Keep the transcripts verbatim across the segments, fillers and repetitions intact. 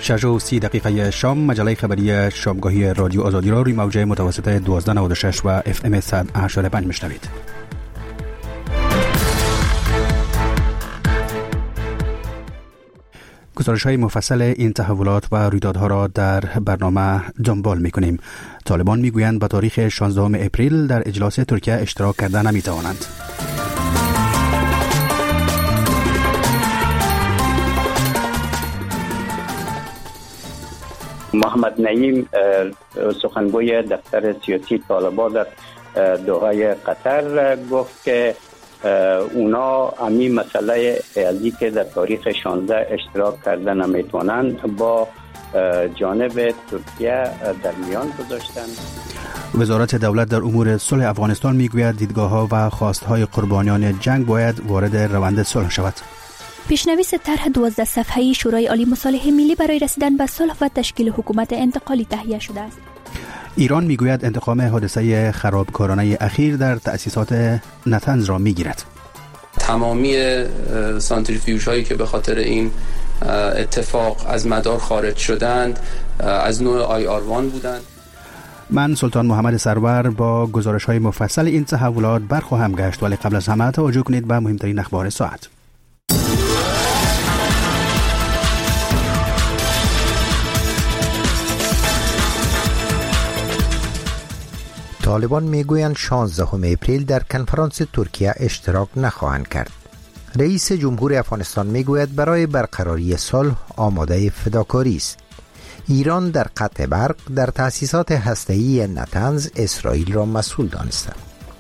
شش و سی دقیقه شام مجله خبری شامگاهی رادیو آزادی را روی موج متوسط دوازده نود و شش و اف ام صد و هشتاد و پنج میشنوید. گزارش های مفصل این تحولات و رویدادها را در برنامه دنبال می کنیم. طالبان می گویند به تاریخ شانزدهم اپریل در اجلاس ترکیه اشتراک کرده نمی توانند. محمد نعیم سخنگوی دفتر سیاسی طالبان در دوحه قطر گفت که اونا امی مسئله ازی که در تاریخ شانزده اشتراک کرده نمیتونن با جانب ترکیه در میان گذاشتن. وزارت دولت در امور صلح افغانستان میگوید دیدگاه‌ها و خواست‌های قربانیان جنگ باید وارد روند صلح شود. پیشنویس طرح دوازده صفحه‌ای شورای عالی مصالحه ملی برای رسیدن به صلح و تشکیل حکومت انتقالی تهیه شده است. ایران میگوید انتقام حادثه خرابکارانه اخیر در تأسیسات نتنز را میگیرد. تمامی سانتریفیوژ هایی که به خاطر این اتفاق از مدار خارج شدند از نوع آی آر وان بودند. من سلطان محمد سرور با گزارش های مفصل این تحولات برخواهم گشت، ولی قبل از همه توجه کنید به مهمترین اخبار ساعت. طالبان میگویند شانزدهم اپریل در کنفرانس ترکیه اشتراک نخواهند کرد. رئیس جمهور افغانستان میگوید برای برقراری صلح آماده فداکاری است. ایران در قطع برق در تأسیسات هسته‌ای نتنز اسرائیل را مسئول دانسته.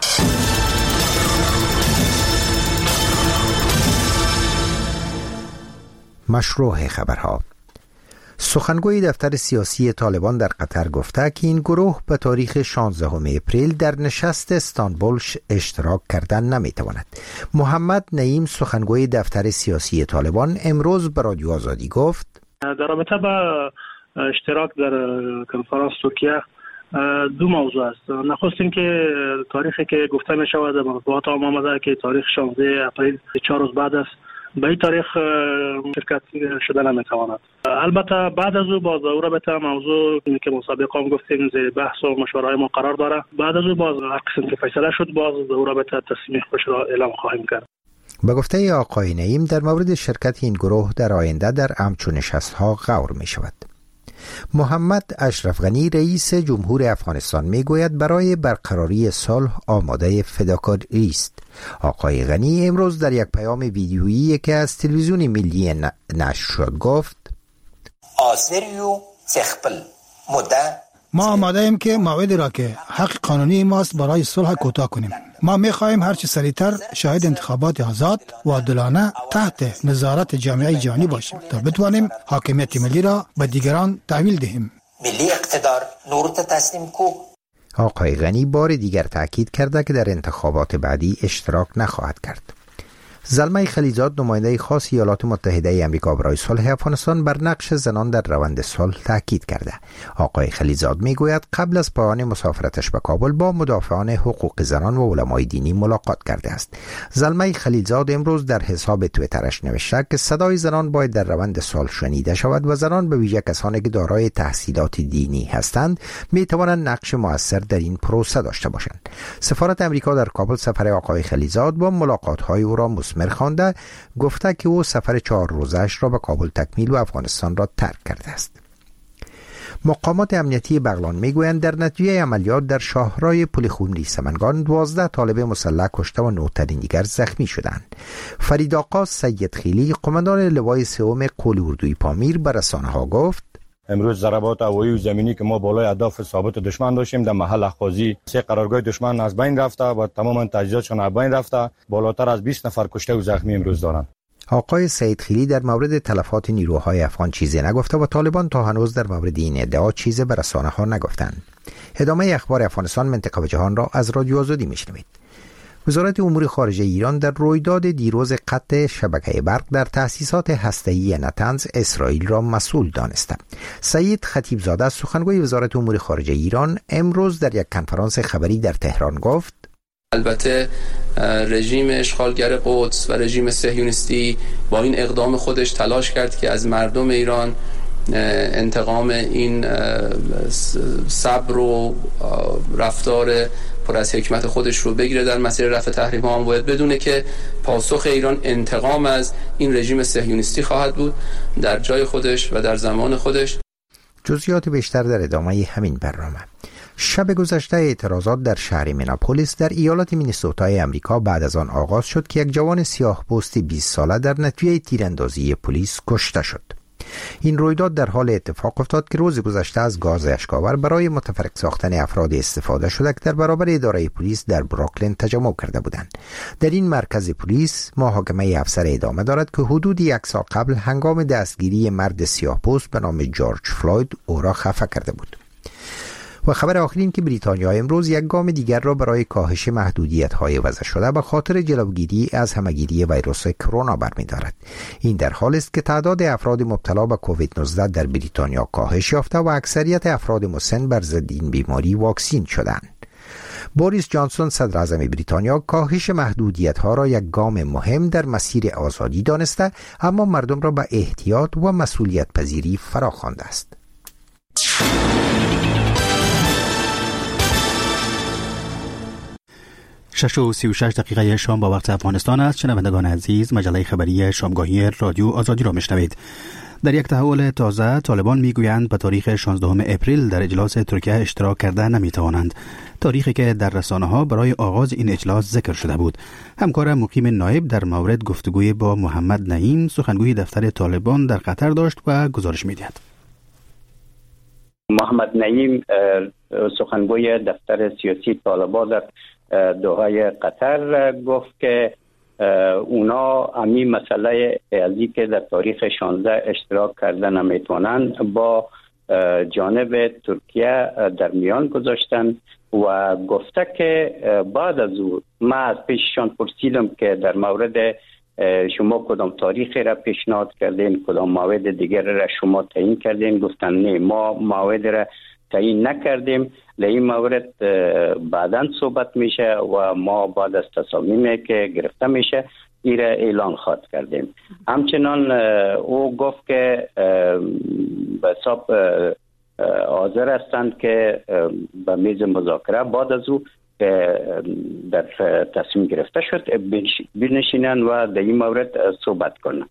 مشروع خبرها. سخنگوی دفتر سیاسی طالبان در قطر گفته که این گروه به تاریخ شانزدهم اپریل در نشست استانبول اشتراک کردن نمیتواند. محمد نعیم سخنگوی دفتر سیاسی طالبان امروز به رادیو آزادی گفت در رابطه با اشتراک در کنفرانس ترکیه دو موضوع است. نخست اینکه تاریخی که گفته می شود در مطبوعات عام آمده که تاریخ شانزده اپریل چهار روز بعد است، به این تاریخ شرکت شده نمیتواند. البته بعد از او باز او رابطه موضوع که مسابقه هم گفتیم زیر بحث و مشوره‌های ما قرار داره. بعد از او باز هر قسم که فیصله شد باز او رابطه تصمیم خودش را اعلام خواهیم کرد. به گفته آقای نعیم در مورد شرکت این گروه در آینده در همچون نشست‌ها غور می شود. محمد اشرف غنی رئیس جمهور افغانستان میگوید برای برقراری صلح آماده فداکاری است. آقای غنی امروز در یک پیام ویدیویی که از تلویزیون ملی نشر شد گفت ما آماده ایم که موعدی را که حق قانونی ماست برای صلح کوتاه کنیم. ما می خواهیم هرچه سریعتر شاهد انتخابات آزاد و عادلانه تحت نظارت جامعه جهانی باشیم تا بتوانیم حاکمیت ملی را به دیگران تحویل دهیم. ملی اقتدار نورت تسلیم کو. آقای غنی بار دیگر تاکید کرده که در انتخابات بعدی اشتراک نخواهد کرد. زلمه خلیزاد نماینده خاص ایالات متحده ای آمریکا برای صلح افغانستان بر نقش زنان در روند صلح تاکید کرده. آقای خلیزاد میگوید قبل از پایان مسافرتش به کابل با مدافعان حقوق زنان و علمای دینی ملاقات کرده است. زلمه خلیزاد امروز در حساب توییترش نوشته که صدای زنان باید در روند صلح شنیده شود و زنان به ویژه کسانی که دارای تحصیلات دینی هستند می توانند نقش مؤثر در این پروسه داشته باشند. سفارت آمریکا در کابل سفر آقای خلیزاد با ملاقات‌های او را مثمر خوانده، گفته که او سفر چهار روزش را به کابل تکمیل و افغانستان را ترک کرده است. مقامات امنیتی بغلان میگویند در نتیجه عملیات در شاهراه پل خونری سمنگان دوازده طالب مسلح کشته و نه تن دیگر زخمی شدند. فرید آقا سید خیلی قماندان لوای سوم قول اردوی پامیر به رسانه‌ها گفت امروز ضربات هوایی و زمینی که ما بالای اهداف ثابت دشمن داشتیم در محل اخوازی سه قرارگاه دشمن از بین رفته و تماما تجهیزاتشون از بین رفته. بالاتر از بیست نفر کشته و زخمی امروز دارند. آقای سید خیلی در مورد تلفات نیروهای افغان چیزی نگفته و طالبان تا هنوز در مورد این ادعا چیزی به رسانه‌ها نگفتند. ادامه اخبار افغانستان، منطقه و جهان را از رادیو آزادی میشنوید. وزارت امور خارجه ایران در رویداد دیروز قطع شبکه برق در تأسیسات هسته‌ای نتنز اسرائیل را مسئول دانسته. سعید خطیبزاده سخنگوی وزارت امور خارجه ایران امروز در یک کنفرانس خبری در تهران گفت البته رژیم اشغالگر قدس و رژیم صهیونیستی با این اقدام خودش تلاش کرد که از مردم ایران انتقام این صبر و رفتار پر از حکمت خودش رو بگیره در مسیر رفع تحریم ها. هم باید بدونه که پاسخ ایران انتقام از این رژیم صهیونیستی خواهد بود در جای خودش و در زمان خودش. جزئیات بیشتر در ادامه همین برنامه. شب گذشته اعتراضات در شهر میناپولیس در ایالت مینیسوتای امریکا بعد از آن آغاز شد که یک جوان سیاه پوست بیست ساله در نتیجه تیراندازی پلیس کشته شد. این رویداد در حال اتفاق افتاد که روز گذشته از گاز اشک‌آور برای متفرق ساختن افراد استفاده شده که در برابر اداره پلیس در بروکلین تجمع کرده بودند. در این مرکز پلیس محاکمه افسر ادامه دارد که حدود یک سال قبل هنگام دستگیری مرد سیاه‌پوست به نام جورج فلوید او را خفه کرده بود. و خبر آخر این که بریتانیا امروز یک گام دیگر را برای کاهش محدودیت‌های وضع شده به خاطر جلوگیری از همه‌گیری ویروس کرونا برمی‌دارد. این در حالی است که تعداد افراد مبتلا به کووید نوزده در بریتانیا کاهش یافته و اکثریت افراد مسن بر ضد این بیماری واکسین شدند. بوریس جانسون صدر اعظم بریتانیا کاهش محدودیت‌ها را یک گام مهم در مسیر آزادی دانسته، اما مردم را به احتیاط و مسئولیت پذیری فراخوانده است. شش و سی و شش دقیقه شام با وقت افغانستان است. شنوندگان عزیز، مجله خبری شامگاهی رادیو آزادی را میشنوید. در یک تحول تازه، طالبان میگویند به تاریخ شانزدهم اپریل در اجلاس ترکیه اشتراک کرده نمیتوانند، تاریخی که در رسانه‌ها برای آغاز این اجلاس ذکر شده بود. همکار مقیم نایب در مورد گفتگوی با محمد نعیم، سخنگوی دفتر طالبان در قطر داشت و گزارش میدهد. محمد نعیم سخنگوی دفتر سیاسی طالبان در دوحه قطر گفت که اونا امی مسئله ازی که در تاریخ شانزده اشتراک کرده نمیتونن با جانب ترکیه در میان گذاشتن و گفته که بعد از او ما از پیششان پرسیدم که در مورد شما کدام تاریخی را پیشنهاد کردین، کدام موعد دیگر را شما تعیین کردین؟ گفتن نه، ما موعد را تعیین نکردیم، در این مورد بعداً صحبت میشه و ما بعد از تصامیمی که گرفته میشه این را اعلان خواهد کردیم. همچنان او گفت که به حساب حاضر هستند که به میز مذاکره بعد از او در تصمیم گرفته شد بنشینن و در این مورد صحبت کنن.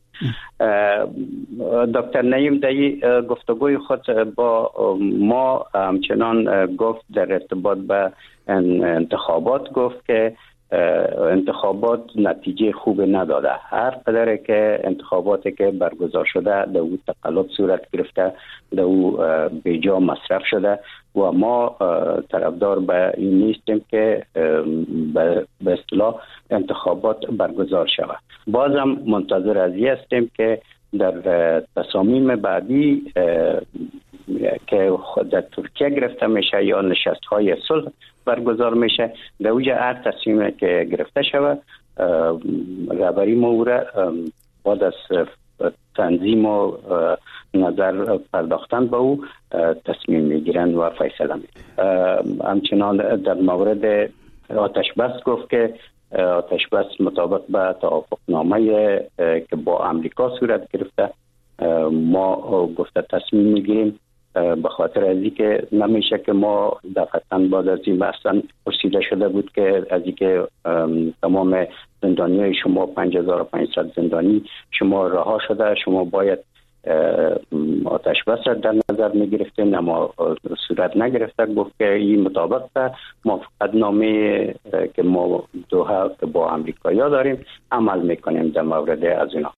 دکتر نعیم در این گفتگوی خود با ما همچنان گفت در ارتباط به انتخابات، گفت که انتخابات نتیجه خوب نداده. هر قدر که انتخاباتی که برگزار شده در او تقلب صورت گرفته، در او بیجا مصرف شده و ما طرفدار به این نیستیم که به اصطلاح انتخابات برگزار شود. بازم منتظر از این هستیم که در تصامیم بعدی که در ترکیه گرفته میشه یا نشست های صلح برگزار میشه، در اوجه هر تصمیمی که گرفته شود رهبری مورد بعد از تنظیم و نظر پرداختن به او تصمیم میگیرن و فیصله میگیرن. همچنان در مورد آتش بس گفت که آتش بس مطابق به توافقنامه که با امریکا صورت گرفته ما گفته تصمیم میگیریم، به خاطر از اینکه نمیشه که ما دفعتاً بعد از این بحثاً پرسیده شده بود که از اینکه تمام زندانیای شما پنج هزار و پانصد زندانی شما رها شده، شما باید آتش بس در نظر میگرفتین، اما صورت نگرفته. گفت که این مطابق به موافقت نامه که ما دوحه که با امریکایی‌ها داریم عمل میکنیم در مورد از اینا.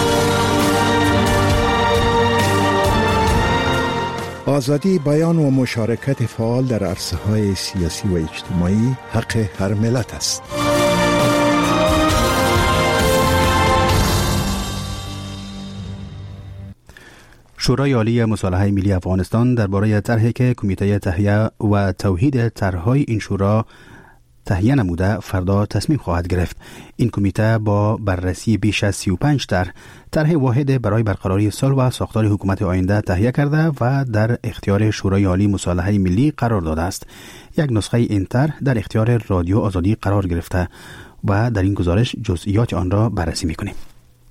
آزادی بیان و مشارکت فعال در عرصه‌های سیاسی و اجتماعی حق هر ملت است. شورای عالی مصالحه ملی افغانستان درباره طرحی که کمیته تهیه و توحید طرح‌های این شورا تهیه نموده فردا تصمیم خواهد گرفت. این کمیته با بررسی بیش از سی و پنج طرح طرح واحد برای برقراری صلح و ساختار حکومت آینده تهیه کرده و در اختیار شورای عالی مصالحه ملی قرار داده است. یک نسخه این طرح در اختیار رادیو آزادی قرار گرفته و در این گزارش جزئیات آن را بررسی می‌کنیم.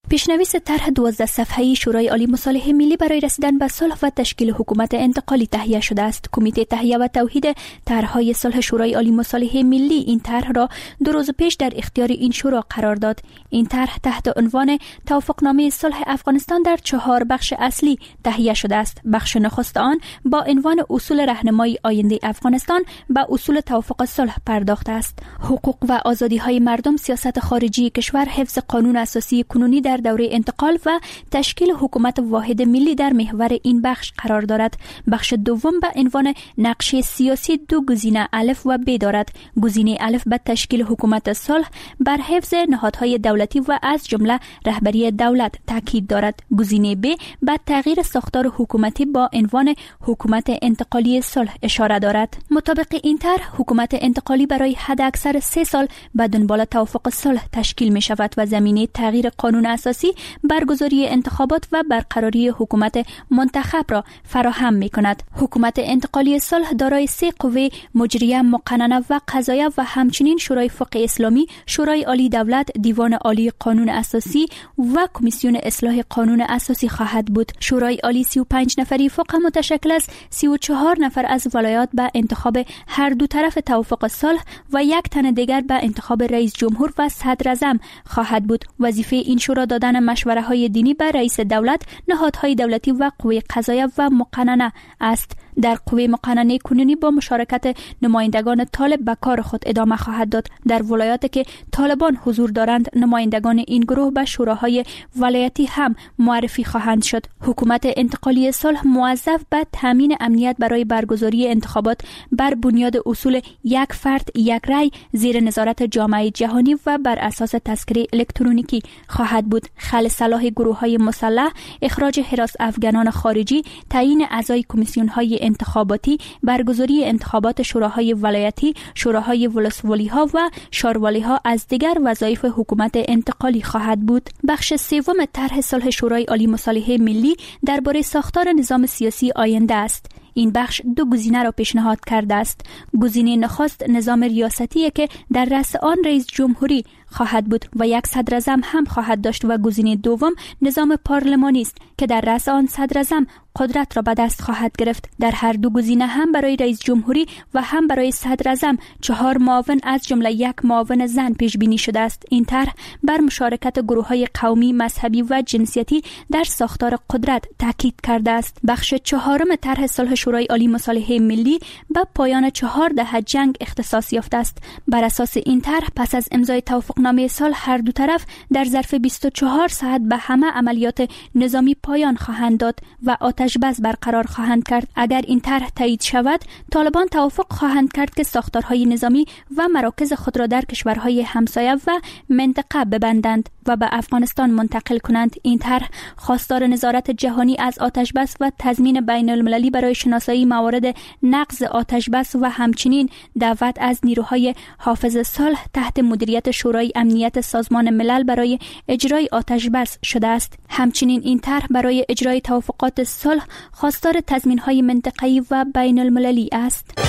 پیشنویس طرح دوازده صفحه‌ای شورای عالی مصالحه ملی برای رسیدن به صلح و تشکیل حکومت انتقالی تهیه شده است. کمیته تهیه و توحید طرح‌های صلح شورای عالی مصالحه ملی این طرح را دو روز پیش در اختیار این شورا قرار داد. این طرح تحت عنوان توافقنامه صلح افغانستان در چهار بخش اصلی تهیه شده است. بخش نخست آن با عنوان اصول راهنمایی آینده افغانستان به اصول توافق صلح پرداخته است. حقوق و آزادی‌های مردم، سیاست خارجی کشور، حفظ قانون اساسی کنونی در دوره انتقال و تشکیل حکومت واحد ملی در محور این بخش قرار دارد. بخش دوم به عنوان نقشه سیاسی دو گزینه الف و ب دارد. گزینه الف به تشکیل حکومت صلح بر حفظ نهادهای دولتی و از جمله رهبری دولت تاکید دارد. گزینه ب به تغییر ساختار حکومتی با عنوان حکومت انتقالی صلح اشاره دارد. مطابق این طرح حکومت انتقالی برای حد اکثر سه سال به دنبال توافق صلح تشکیل می شود و زمینه تغییر قانون اساسی، برگزاری انتخابات و برقراری حکومت منتخب را فراهم می کند. حکومت انتقالی صلح دارای سه قوه مجریه، مقننه و قضاییه و همچنین شورای فقه اسلامی، شورای عالی دولت، دیوان عالی قانون اساسی و کمیسیون اصلاح قانون اساسی خواهد بود. شورای عالی سی و پنج نفری فقه متشکل از سی و چهار نفر از ولایات به انتخاب هر دو طرف توافق صلح و یک تن دیگر به انتخاب رئیس جمهور و صدر اعظم خواهد بود. وظیفه این شورا دادن مشوره های دینی به رئیس دولت، نهادهای دولتی و قوه قضاییه و مقننه است. در قوه مقننه کنونی با مشارکت نمایندگان طالب به کار خود ادامه خواهد داد. در ولایاتی که طالبان حضور دارند، نمایندگان این گروه به شوراهای ولایتی هم معرفی خواهند شد. حکومت انتقالی صلح موظف به تامین امنیت برای برگزاری انتخابات بر بنیاد اصول یک فرد یک رأی زیر نظارت جامعه جهانی و بر اساس تذکره الکترونیکی خواهد بود. خلع سلاح گروه‌های مسلح، اخراج حراس افغانان خارجی، تعیین اعضای کمیسیون‌های انتخاباتی، برگزاری انتخابات شوراهای ولایتی، شوراهای ولسوالی‌ها و شاروالی‌ها از دیگر وظایف حکومت انتقالی خواهد بود. بخش سوم طرح صلح شورای عالی مصالحه ملی درباره ساختار نظام سیاسی آینده است. این بخش دو گزینه را پیشنهاد کرده است. گزینه نخست نظام ریاستی که در رأس آن رئیس جمهوری خواهد بود و یک صدر اعظم هم خواهد داشت و گزینه دوم نظام پارلمانی است که در رأس آن صدر اعظم قدرت را به دست خواهد گرفت. در هر دو گزینه هم برای رئیس جمهوری و هم برای صدر اعظم چهار معاون از جمله یک معاون زن پیش بینی شده است. این طرح بر مشارکت گروه‌های قومی، مذهبی و جنسیتی در ساختار قدرت تاکید کرده است. بخش چهارم طرح صلح شورای عالی مصالحه ملی به پایان چهار دهه جنگ اختصاص یافته است. بر اساس این طرح پس از امضای توافقنامه صلح هر دو طرف در ظرف بیست و چهار ساعت به همه عملیات نظامی پایان خواهند داد و آتش بس برقرار خواهند کرد. اگر این طرح تایید شود، طالبان توافق خواهند کرد که ساختارهای نظامی و مراکز خود را در کشورهای همسایه و منطقه ببندند و به افغانستان منتقل کنند. این طرح خواستار نظارت جهانی از آتش بس و تضمین بین المللی برای شناسایی موارد نقض آتش بس و همچنین دعوت از نیروهای حافظ صلح تحت مدیریت شورای امنیت سازمان ملل برای اجرای آتش بس شده است. همچنین این طرح برای اجرای توافقات صلح خواستار تضمین‌های منطقه‌ای و بین المللی است.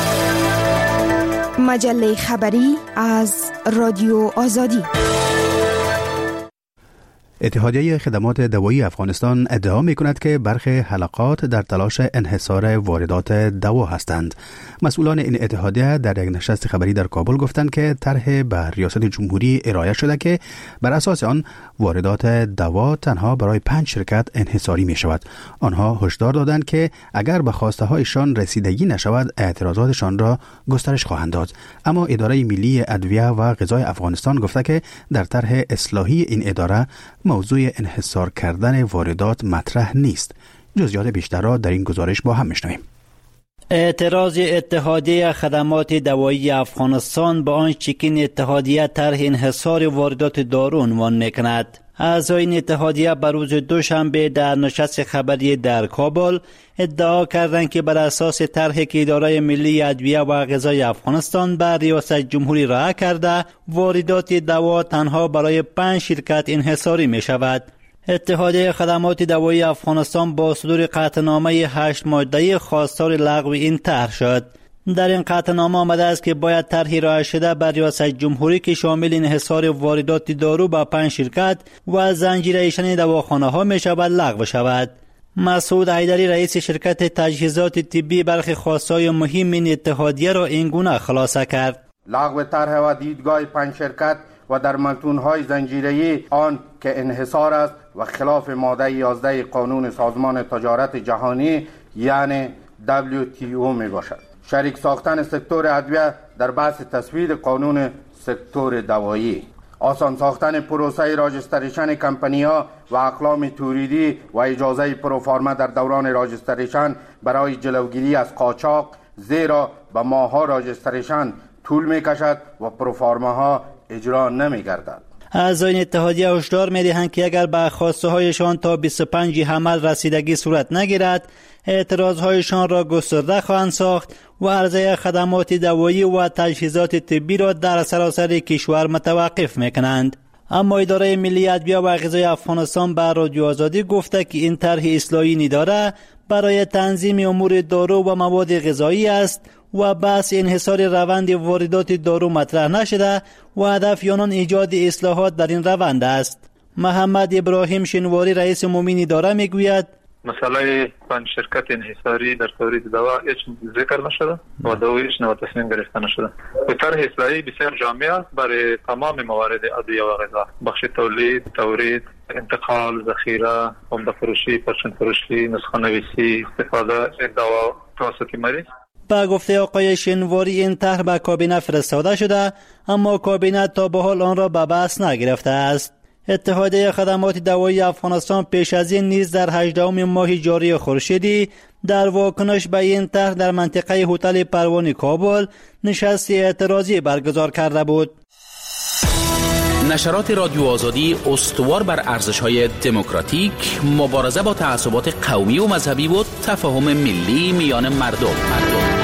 مجله خبری از رادیو آزادی. اتحادیه خدمات دوایی افغانستان ادعا می کند که برخی حلقات در تلاش انحصار واردات دوا هستند. مسئولان این اتحادیه در یک نشست خبری در کابل گفتند که طرح به ریاست جمهوری ارائه شده که بر اساس آن واردات دوا تنها برای پنج شرکت انحصاری می شود. آنها هشدار دادند که اگر به خواسته هایشان رسیدگی نشود اعتراضاتشان را گسترش خواهند داد. اما اداره ملی ادویه و غذای افغانستان گفته که در طرح اصلاحی این اداره موضوع انحصار کردن واردات مطرح نیست. جزئیات بیشتر را در این گزارش با هم میشنویم. اعتراض اتحادیه خدمات دوایی افغانستان به آنچه که این اتحادیه طرح انحصار واردات دارو عنوان میکند. اعضای این اتحادیه بر روز دوشنبه در نشست خبری در کابل ادعا کردند که بر اساس طرحی که اداره ملی ادویه و غذای افغانستان بر ریاست جمهوری راه کرده، واردات دوا تنها برای پنج شرکت انحصاری می شود. اتحادیه خدمات دوایی افغانستان با صدور قطعنامه هشت ماده‌ای خواستار لغو این طرح شد. در این قطعنامه آمده است که باید طرح ارائه شده بر ریاست جمهوری که شامل انحصار واردات دارو به پنج شرکت و زنجیره ایشان دواخانه‌ها می شود لغو شود. مسعود حیدری رئیس شرکت تجهیزات طبی برخی خواستهای مهم این اتحادیه را اینگونه خلاصه کرد. لغو طرح و دیدگاه پنج شرکت و در متن‌های زنجیره‌ای آن که انحصار است و خلاف ماده یازده قانون سازمان تجارت جهانی یعنی دبلیو تی او می باشد. شریک ساختن سکتور ادویه در بحث تصویب قانون سکتور دوایی، آسان ساختن پروسه راجستریشن کمپنی‌ها و اقلام تولیدی و اجازه پروفارما در دوران راجستریشن برای جلوگیری از قاچاق، زیرا به ماه‌ها راجستریشن طول می‌کشد و پروفارماها اجرا نمی‌گردد. اعضای اتحادیه هشدار می‌دهند که اگر به خواسته‌هایشان تا بیست و پنج حمل رسیدگی صورت نگیرد، اعتراض‌هایشان را گسترده خواهند ساخت و عرضه خدمات دوایی و تجهیزات طبی را در سراسر کشور متوقف می‌کنند. اما اداره ملی ادویه و غذای افغانستان به رادیو آزادی گفته که این طرح اصلاحی نداره برای تنظیم امور دارو و مواد غذایی است و بحث انحصار روند واردات دارو مطرح نشده و هدف آنان ایجاد اصلاحات در این روند است. محمد ابراهیم شنواری رئیس عمومی اداره میگوید مسئله پنج شرکت انحصاری در تولید دوا هیچ ذکر نشده و دوایش نه تصمیم گرفته نشده. به طرح اصلاحی بسیار جامع است برای تمام موارد ادویه و غذا، بخش تولید، تورید، انتقال، ذخیره، عمده فروشی، پرچم فروشی، نسخه نویسی، استفاده از دوا توسط مریض. با گفته آقای شنواری این طرح به کابینه فرستاده شده اما کابینه تا به حال آن را به بحث نگرفته است. اتحادیه خدمات دوایی افغانستان پیش از این نیز در هجدهم ماه جاری خورشیدی در واکنش به این طرح در منطقه هتل پروانه کابل نشست اعتراضی برگزار کرده بود. نشرات رادیو آزادی استوار بر ارزش‌های دموکراتیک، مبارزه با تعصبات قومی و مذهبی و تفاهم ملی میان مردم. مردم.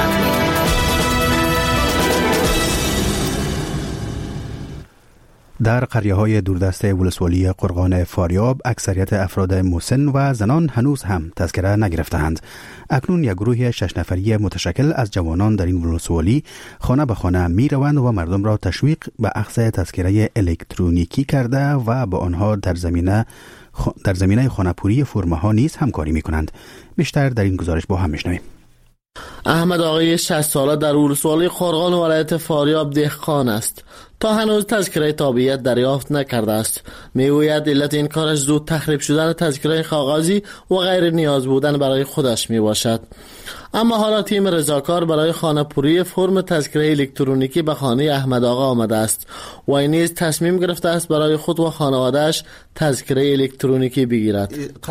در قریه‌های دوردست ولسوالی قرغان فاریاب اکثریت افراد مسن و زنان هنوز هم تذکره نگرفته‌اند. اکنون یک گروه شش نفری متشکل از جوانان در این ولسوالی خانه به خانه می‌روند و مردم را تشویق به اخذ تذکره الکترونیکی کرده و با آنها در زمینه در زمینه خانه‌پوری فرم‌ها نیز همکاری می‌کنند. بیشتر در این گزارش با هم می‌شنویم. احمد آقای شصت ساله در ولسوالی قرغان ولایت فاریاب دهقان است. تا هنوز تذکره تابعیت دریافت نکرده است. میگوید علت این کارش زود تخریب شدن تذکره کاغذی و غیر نیاز بودن برای خودش می باشد. اما حالا تیم رضاکار برای خانه‌پوری فرم تذکره الکترونیکی به خانه احمد آقا آمده است و این نیز تصمیم گرفته است برای خود و خانواده‌اش تذکره الکترونیکی بگیرد.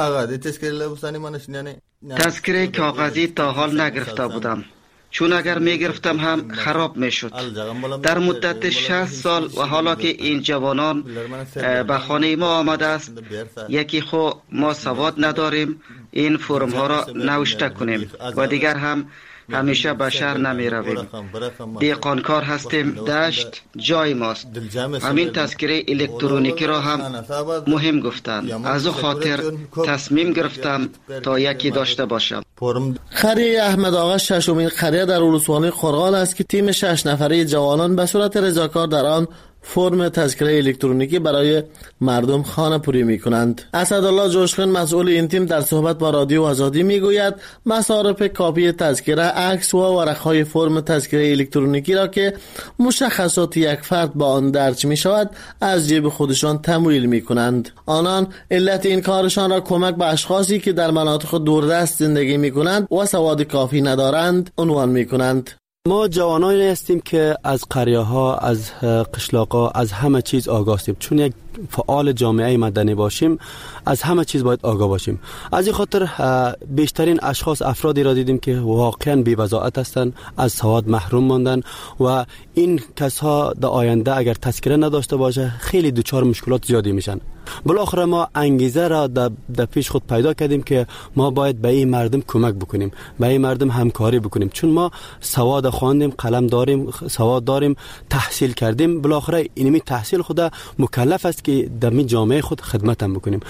تذکره کاغذی تا حال نگرفته بودم، چون اگر می گرفتم هم خراب می شد. در مدت شصت سال و حالا که این جوانان به خانه ما آمده است، یکی خو ما سواد نداریم این فرم ها را نوشته کنیم و دیگر هم همیشه به شهر نمی رویم. دهقانکار هستیم، دشت جای ماست. همین تذکره الکترونیکی را هم مهم گفتند. از او خاطر تصمیم گرفتم تا یکی داشته باشم. قریه احمد آقا ششمین قریه در ولسوالی قرغان است که تیم شش نفره جوانان به صورت رضاکار در آن فرم تذکره الکترونیکی برای مردم خانه پوری می کنند. اسدالله جوشخان مسئول این تیم در صحبت با رادیو آزادی می گوید مصارف کاپی تذکره، عکس و ورقهای فرم تذکره الکترونیکی را که مشخصات یک فرد با آن درج می شود از جیب خودشان تمویل می کنند. آنان علت این کارشان را کمک به اشخاصی که در مناطق دوردست زندگی می کنند و سواد کافی ندارند عنوان می کنند. ما جوانانی هستیم که از قریه ها، از قشلاق ها، از همه چیز آگاه هستیم. چون یک فعال جامعه مدنی باشیم از همه چیز باید آگاه باشیم. از این خاطر بیشترین اشخاص افرادی را دیدیم که واقعا بی وضاحت هستند، از سواد محروم ماندن و این کسها در آینده اگر تذکره نداشته باشه خیلی دچار مشکلات زیادی میشن. بالاخره ما انگیزه را در پیش خود پیدا کردیم که ما باید به این مردم کمک بکنیم، به این مردم همکاری بکنیم، چون ما سواد خواندیم، قلم داریم، سواد داریم، تحصیل کردیم. بالاخره اینمی تحصیل خود مکلف است که در می جامعه خود خدمت هم بکنیم.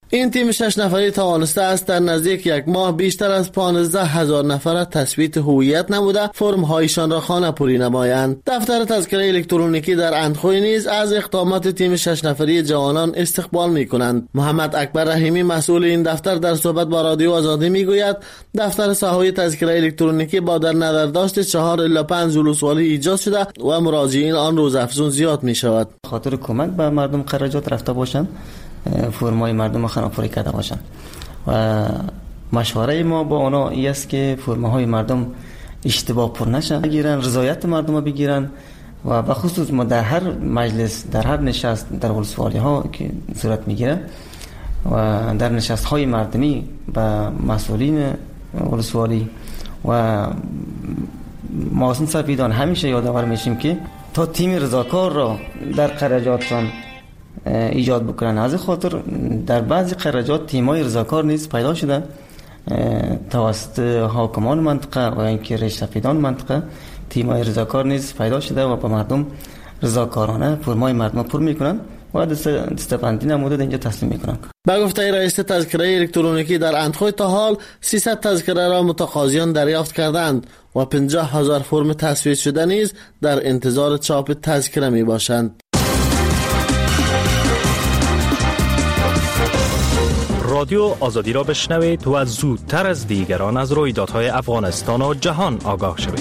این تیم شش نفری توانسته است در نزدیک یک ماه بیشتر از پانزده هزار نفر تثبیت هویت نموده فرم هایشان را خانه پوری نمایند. دفتر تذکره الکترونیکی در اندخوی نیز از اقدامات تیم شش نفری جوانان استقبال می کنند. محمد اکبر رحیمی مسئول این دفتر در صحبت با رادیو آزادی می گوید دفتر ساحوی تذکره الکترونیکی با در نظر داشت چهار الی پنج ولسوالی ایجاد شده و مراجعین آن روز افزون زیاد می شود. خاطر کمک به مردم خراجات رفته باشند، فرمای مردم خانه‌پوری کرده باشند و مشوره ما با اونا این است که فرماهای مردم اشتباه پر نشن، بگیرن رضایت مردم رو بگیرن و به خصوص ما در هر مجلس، در هر نشست در ولسوالی ها که صورت میگیره و در نشست های مردمی به مسئولین ولسوالی و ماسن سفیدان همیشه یادآور میشیم که تا تیم رضاکار را در خراجاتشان ایجاد بکنن. از خاطر در بعضی خراجات تیمای رضاکار نیز پیدا شده توسط حاکمان منطقه و اینکه رئیس سفیدان منطقه، تیمای رضاکار نیز پیدا شده و به مردم رضاکارانه فرمای مردم پر میکنن و دستبندی نموده اینجا تسلیم میکنن. به گفته رئیس تذکره الکترونیکی در اندخوی تا حال سیصد تذکره را متقاضیان دریافت کردند و پنجاه هزار فرم تصویب شده نیز در انتظار چاپ تذکره می باشند. رادیو آزادی را بشنوید و زودتر از دیگران از رویدادهای افغانستان و جهان آگاه شوید.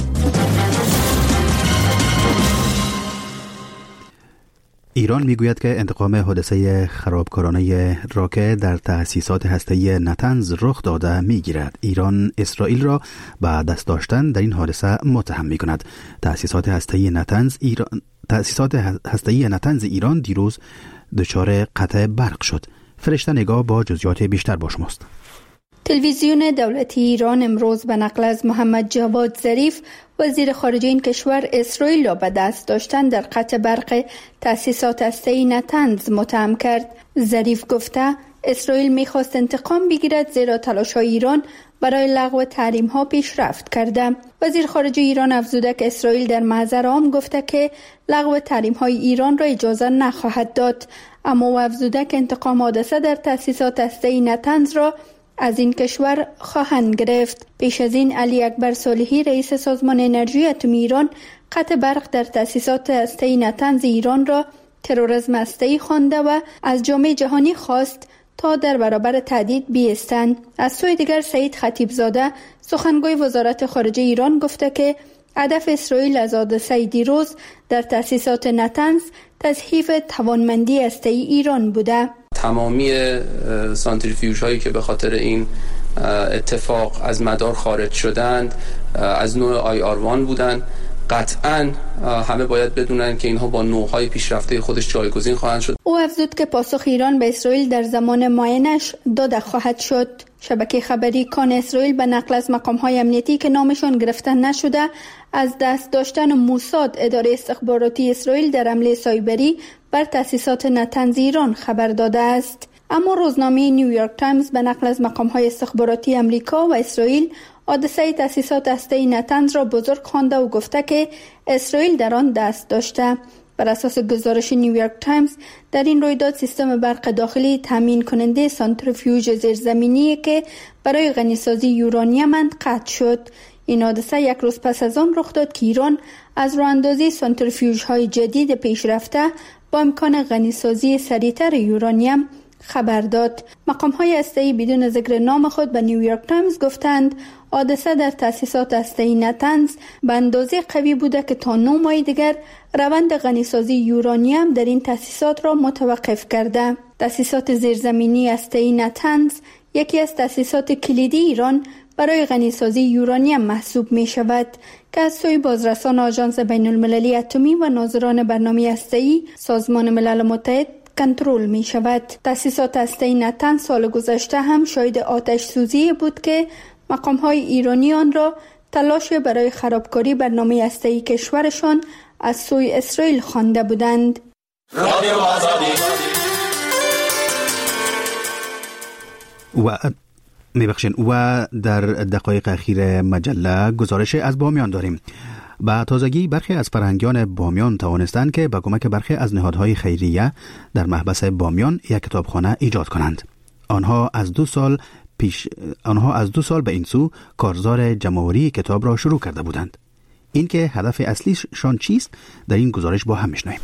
ایران میگوید که انتقام حادثه خرابکارانه را که در تأسیسات هسته‌ای نتنز رخ داده میگیرد. ایران اسرائیل را به دست داشتن در این حادثه متهم میکند. تأسیسات هسته‌ای نتنز ایران تأسیسات هسته‌ای نتنز ایران دیروز دچار قطع برق شد. فرشته نگاه با جزئیات بیشتر با شماست. تلویزیون دولتی ایران امروز به نقل از محمد جواد ظریف وزیر خارجه این کشور اسرائیل را به دست داشتن در قطع برق تأسیسات هسته‌ای نتنز متهم کرد. ظریف گفته اسرائیل میخواست انتقام بگیرد زیرا تلاش‌های ایران برای لغو تحریم‌ها پیشرفت کرده. وزیر خارجه ایران افزوده که اسرائیل در محضر عام گفته که لغو تحریم‌های ایران را اجازه نخواهد داد، اما او افزوده که انتقام حادثه در تأسیسات هسته‌ای نتنز را از این کشور خواهند گرفت. پیش از این علی اکبر صالحی رئیس سازمان انرژی اتمی ایران قطع برق در تأسیسات هسته‌ای نتنز ایران را تروریسم هسته‌ای خوانده و از جامعه جهانی خواست تا در برابر تهدید بایستند. از سوی دیگر سعید خطیبزاده سخنگوی وزارت خارجه ایران گفته که هدف اسرائیل از حادثه دیروز در تأسیسات نتنز تضعیف توانمندی هسته‌ای ایران بوده. تمامی سانتریفیوژ هایی که به خاطر این اتفاق از مدار خارج شدند از نوع آی آر وان بودند. قطعاً همه باید بدونن که اینها با نوع‌های پیشرفته خودش جایگزین خواهند شد. او افزود که پاسخ ایران به اسرائیل در زمان معاینش داده خواهد شد. شبکه خبری کان اسرائیل به نقل از مقام‌های امنیتی که نامشان گرفته نشده از دست داشتن موساد اداره استخباراتی اسرائیل در حمله سایبری بر تأسیسات نتنز ایران خبر داده است. اما روزنامه نیویورک تایمز به نقل از مقام‌های استخباراتی امریکا و اسرائیل حادثه تأسیسات هسته‌ای نتنز را بزرگ خوانده و گفته که اسرائیل در آن دست داشته. بر اساس گزارش نیویورک تایمز در این رویداد سیستم برق داخلی تامین کننده سانتریفیوژ زیرزمینی که برای غنیسازی یورانیم قطع شد. این حادثه یک روز پس از آن رخ داد که ایران از راه‌اندازی سانتریفیوژهای جدید پیشرفته با امکان غنیسازی سریعتر یورانیم خبر داد. مقام‌های هسته‌ای بدون ذکر نام خود به نیویورک تایمز گفتند حادثه در تأسیسات هسته‌ای نتنز به اندازه قوی بوده که تا نه ماه دیگر روند غنیسازی یورانیم در این تأسیسات را متوقف کرده. تأسیسات زیرزمینی هسته‌ای نتنز یکی از تأسیسات کلیدی ایران برای غنیسازی یورانیم محسوب می شود که از سوی بازرسان آژانس بین المللی اتمی و ناظران برنامه هسته‌ای سازمان ملل متحد کنترل می شود. تأسیسات هسته‌ای نتنز سال گذشته هم شاهد آتش سوزی بود که مقام‌های ایرانی آن را تلاش برای خرابکاری برنامه هسته‌ای کشورشان از سوی اسرائیل خوانده بودند. رادیو آزادی و میبخشین و در دقایق اخیر مجله گزارش از بامیان داریم. با تازگی برخی از فرهنگیان بامیان توانستند که با کمک برخی از نهادهای خیریه در محبس بامیان یک کتابخانه ایجاد کنند. آنها از دو سال پیش آنها از دو سال به این سو کارزار جمع‌آوری کتاب را شروع کرده بودند. اینکه هدف اصلیشان چیست در این گزارش با هم میشنویم.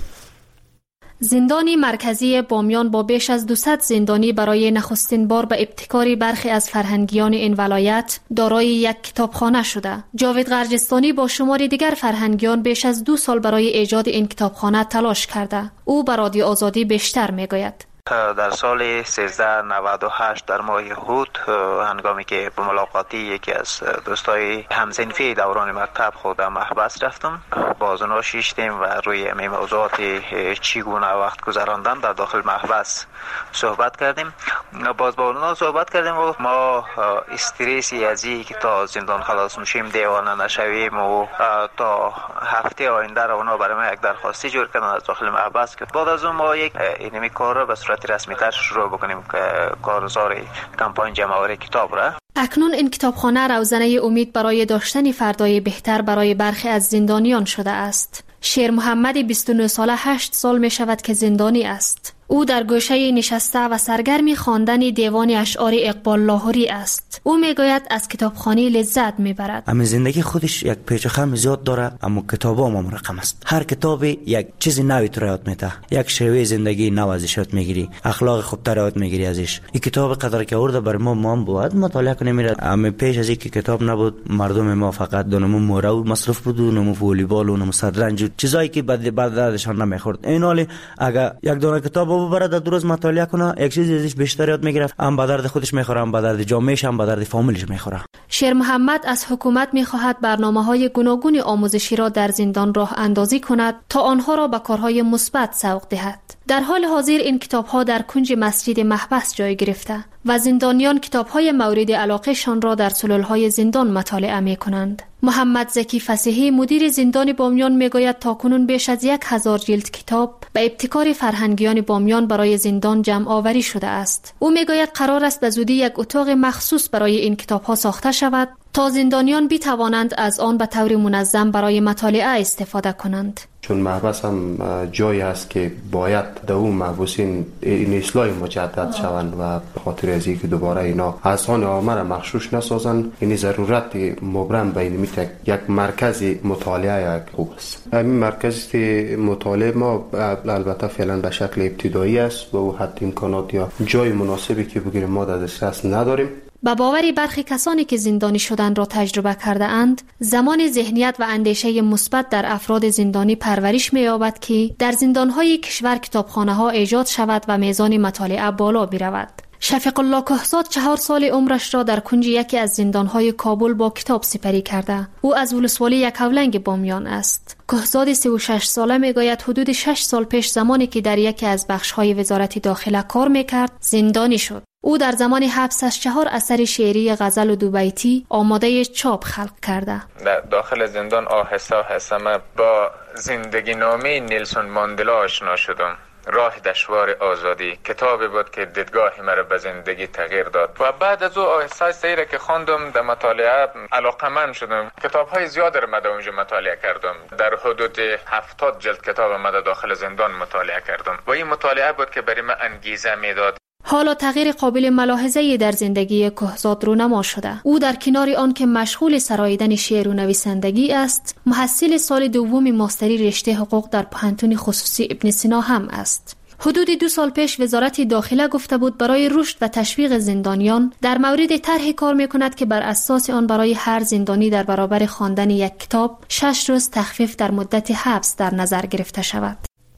زندان مرکزی بامیان با بیش از دویست زندانی برای نخستین بار به ابتکار برخی از فرهنگیان این ولایت دارای یک کتابخانه شده. جاوید غرجستانی با شماری دیگر فرهنگیان بیش از دو سال برای ایجاد این کتابخانه تلاش کرده. او به رادیو آزادی بیشتر میگوید. در سال سیزده نود و هشت در ماه هود هنگامی که به ملاقاتی یکی از دوستای همزنفی دوران مکتب خود محبس رفتم، باز اونا شیشتیم و روی همین موضوعات چگونه وقت گذراندن در داخل محبس صحبت کردیم. باز با اونا صحبت کردیم و ما استرسی از این که تا زندان خلاص میشیم دیوانه نشویم و تا هفته آینده رو اونا برای ما یک درخواستی جور کردن از داخل محبس که بعد از اون ما یک اینمی کار رو به صورت رسمی تر شروع بکنیم که کارزار کمپاین جمع‌آوری کتاب را. اکنون این کتابخانه روزنه امید برای داشتن فردای بهتر برای برخی از زندانیان شده است. شیر محمد بیست و نه ساله هشت سال می شود که زندانی است. او در گوشه نشسته و سرگرم خواندن دیوان اشعار اقبال لاهوری است. او میگوید از کتابخوانی لذت میبرد. اما زندگی خودش یک پیچ و خم زیاد داره، اما کتابا هم رقم است. هر کتابی یک چیز نوی تو یاد میده، یک شیوه زندگی نو ازش یاد میگیری، اخلاق خوبتر یاد میگیری ازش. این کتاب قدر که آورده بر ما ما هم باید مطالعه کنیم. میره اما پیش از اینکه کتاب نبود مردم ما فقط دونمو مورا مصرف بود و نمو والیبال و نمو سررنج چیزایی که بعد بعد دردشان نمیخورد. این حالی اگر یک دونه کتاب ببره در دو روز مطالعه کنه یک چیزی ازش بیشتر یاد میگیره، هم به درد خودش میخوره، هم به درد جامعهش، هم به درد فامیلش میخوره. شیر محمد از حکومت میخواهد برنامه‌های گوناگون آموزشی را در زندان راه اندازی کند تا آنها را به کارهای مثبت سوق دهد. در حال حاضر این کتاب‌ها در کنج مسجد محبس جای گرفته و زندانیان کتاب‌های مورد علاقه‌شان را در سلول‌های زندان مطالعه می‌کنند. محمد زکی فصیحی مدیر زندان بامیان میگوید تاکنون بیش از یک هزار جلد کتاب به ابتکار فرهنگیان بامیان برای زندان جمع آوری شده است. او میگوید قرار است به زودی یک اتاق مخصوص برای این کتاب‌ها ساخته شود تا زندانیان بتوانند از آن به طور منظم برای مطالعه استفاده کنند. چون محبس هم جایی است که باید در اون محبوسین این اصلاح مجدد شوند و به خاطر از اینکه دوباره اینا از آن عامه را مغشوش نسازند، این ضرورت مبرم به این میتک یک مرکز مطالعه یک خوب است. همین مرکز مطالعه ما البته فعلا به شکل ابتدایی است و حد امکانات یا جای مناسبی که بگیریم ما در دسترس نداریم. با باوری برخی کسانی که زندانی شدن را تجربه کرده اند، زمان ذهنیت و اندیشه مثبت در افراد زندانی پرورش می‌یابد که در زندان‌های کشور کتابخانه‌ها ایجاد شود و میزان مطالعه بالا برود. شفیق الله کهزاد چهار سال عمرش را در کنج یکی از زندان‌های کابل با کتاب سپری کرده. او از ولسوالی یکاولنگ بامیان است. کهزاد سی و شش ساله میگوید حدود شش سال پیش زمانی که در یکی از بخش‌های وزارت داخله کار میکرد، زندانی شد. او در زمان حبسش چهار اثر شعری غزل و دوبیتی آماده چاپ خلق کرده. در داخل زندان آهسته آهسته من با زندگی نامه نیلسون ماندلا آشنا شدم. راه دشوار آزادی کتابی بود که دیدگاه مرا به زندگی تغییر داد و بعد از او آهسته آهسته را که خواندم در مطالعه علاقه‌مند شدم. کتاب‌های زیاد را من اونجا مطالعه کردم. در حدود هفتاد جلد کتاب من داخل زندان مطالعه کردم و این مطالعه بود که برای من انگیزه میداد. حالا تغییر قابل ملاحظه‌ای در زندگی کهزاد رونما شده. او در کنار آن که مشغول سراییدن شعر و نویسندگی است، محصل سال دوم ماستری رشته حقوق در پانتون خصوصی ابن سینا هم است. حدود دو سال پیش وزارت داخله گفته بود برای رشد و تشویق زندانیان در مورد طرحی کار می‌کند که بر اساس آن برای هر زندانی در برابر خواندن یک کتاب شش روز تخفیف در مدت حبس در نظر گرفته شود.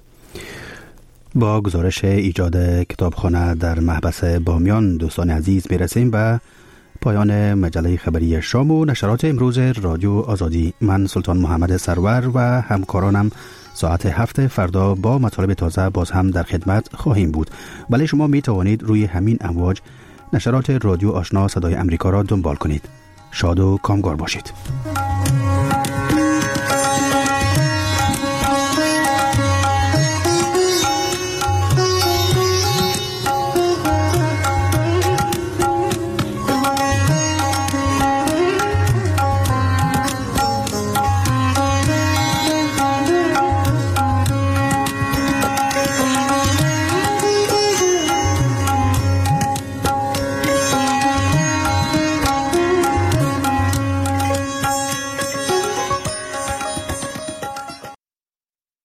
با گزارش ایجاد کتابخانه در محبس بامیان دوستان عزیز میرسیم به پایان مجله خبری شام و نشرات امروز رادیو آزادی. من سلطان محمد سرور و همکارانم ساعت هفت فردا با مطالب تازه باز هم در خدمت خواهیم بود. ولی شما می توانید روی همین امواج نشرات رادیو آشنا صدای امریکا را دنبال کنید. شاد و کامگار باشید.